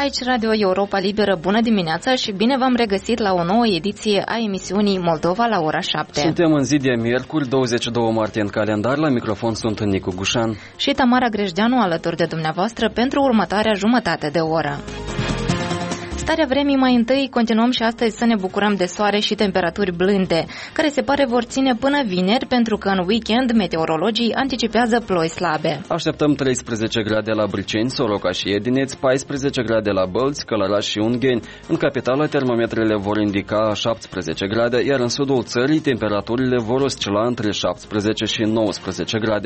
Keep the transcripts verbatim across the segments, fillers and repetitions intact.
Aici Radio Europa Liberă, bună dimineața și bine v-am regăsit la o nouă ediție a emisiunii Moldova la ora șapte. Suntem în zi de miercuri, douăzeci și doi martie în calendar, la microfon sunt Nicu Gușan și Tamara Grejdeanu alături de dumneavoastră pentru următoarea jumătate de oră. Starea vremii mai întâi, continuăm și astăzi să ne bucurăm de soare și temperaturi blânde, care se pare vor ține până vineri, pentru că în weekend meteorologii anticipează ploi slabe. Așteptăm treisprezece grade la Briceni, Soroca și Edineț, paisprezece grade la Bălți, Călăraș și Ungheni. În capitală termometrele vor indica șaptesprezece grade, iar în sudul țării temperaturile vor oscila între șaptesprezece și nouăsprezece grade.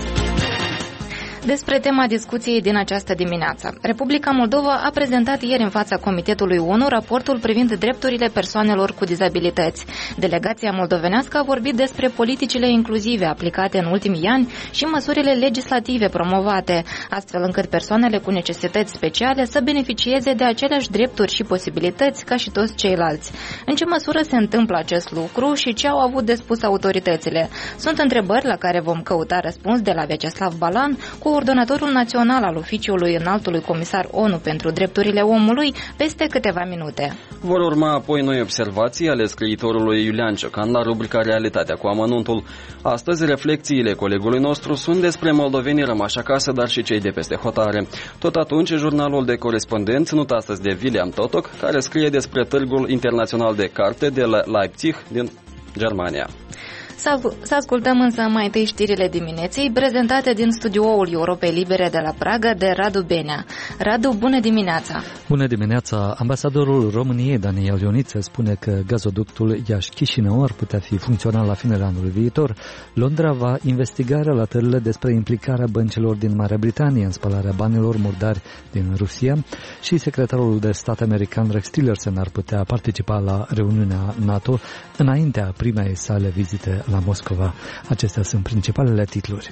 Despre tema discuției din această dimineață. Republica Moldova a prezentat ieri în fața Comitetului O N U raportul privind drepturile persoanelor cu dizabilități. Delegația moldovenească a vorbit despre politicile inclusive aplicate în ultimii ani și măsurile legislative promovate, astfel încât persoanele cu necesități speciale să beneficieze de aceleași drepturi și posibilități ca și toți ceilalți. În ce măsură se întâmplă acest lucru și ce au avut de spus autoritățile? Sunt întrebări la care vom căuta răspuns de la Vyacheslav Balan, coordonatorul național al Oficiului Înaltului Comisar O N U pentru Drepturile Omului, peste câteva minute. Vor urma apoi noi observații ale scriitorului Iulian Ciocan la rubrica Realitatea cu amănuntul. Astăzi, reflexiile colegului nostru sunt despre moldovenii rămași acasă, dar și cei de peste hotare. Tot atunci, jurnalul de corespondenți, ținut astăzi de William Totok, care scrie despre Târgul Internațional de Carte de la Leipzig din Germania. Să ascultăm însă mai întâi știrile dimineții, prezentate din studioul Europei Libere de la Praga de Radu Benea. Radu, bună dimineața! Bună dimineața! Ambasadorul României, Daniel Ioniță, spune că gazoductul Iași-Chișinău ar putea fi funcțional la finele anului viitor. Londra va investiga relatările despre implicarea băncilor din Marea Britanie în spălarea banilor murdari din Rusia și secretarul de stat american Rex Tillerson ar putea participa la reuniunea NATO înaintea primei sale vizite la Moscova. Acestea sunt principalele titluri.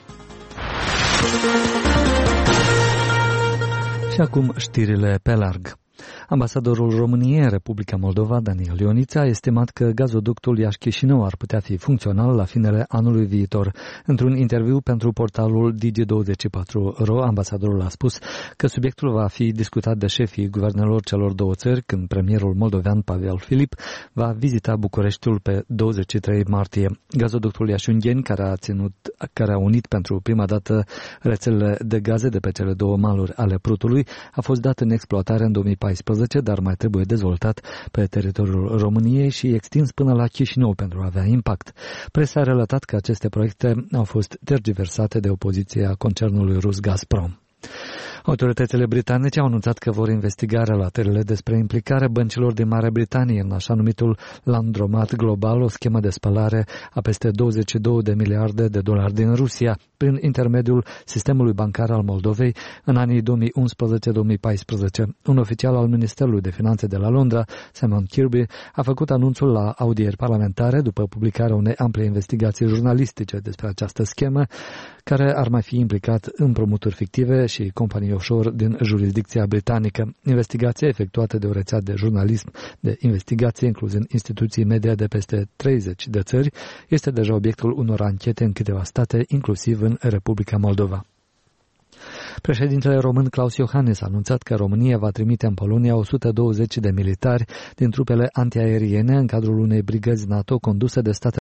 Și acum știrile pe larg. Ambasadorul României în Republica Moldova, Daniel Ioniță, a estimat că gazoductul Iași-Chișinău ar putea fi funcțional la finele anului viitor. Într-un interviu pentru portalul D G douăzeci și patru R O, ambasadorul a spus că subiectul va fi discutat de șefii guvernelor celor două țări când premierul moldovean Pavel Filip va vizita Bucureștiul pe douăzeci și trei martie. Gazoductul Iași-Ungheni, care a, ținut, care a unit pentru prima dată rețelele de gaze de pe cele două maluri ale Prutului, a fost dat în exploatare în două mii paisprezece, dar mai trebuie dezvoltat pe teritoriul României și extins până la Chișinău pentru a avea impact. Presa a relatat că aceste proiecte au fost tergiversate de opoziția concernului rus Gazprom. Autoritățile britanice au anunțat că vor investiga relatările despre implicarea băncilor din Marea Britanie în așa numitul Landromat Global, o schemă de spălare a peste douăzeci și două de miliarde de dolari din Rusia, prin intermediul sistemului bancar al Moldovei în anii două mii unsprezece două mii paisprezece. Un oficial al Ministerului de Finanțe de la Londra, Simon Kirby, a făcut anunțul la audieri parlamentare după publicarea unei ample investigații jurnalistice despre această schemă, care ar mai fi implicat împrumuturi fictive și companii offshore din jurisdicția britanică. Investigația efectuată de o rețea de jurnalism de investigație, incluzând instituții media de peste treizeci de țări, este deja obiectul unor anchete în câteva state, inclusiv în Republica Moldova. Președintele român Klaus Iohannis a anunțat că România va trimite în Polonia o sută douăzeci de militari din trupele antiaeriene în cadrul unei brigăzi NATO conduse de Statele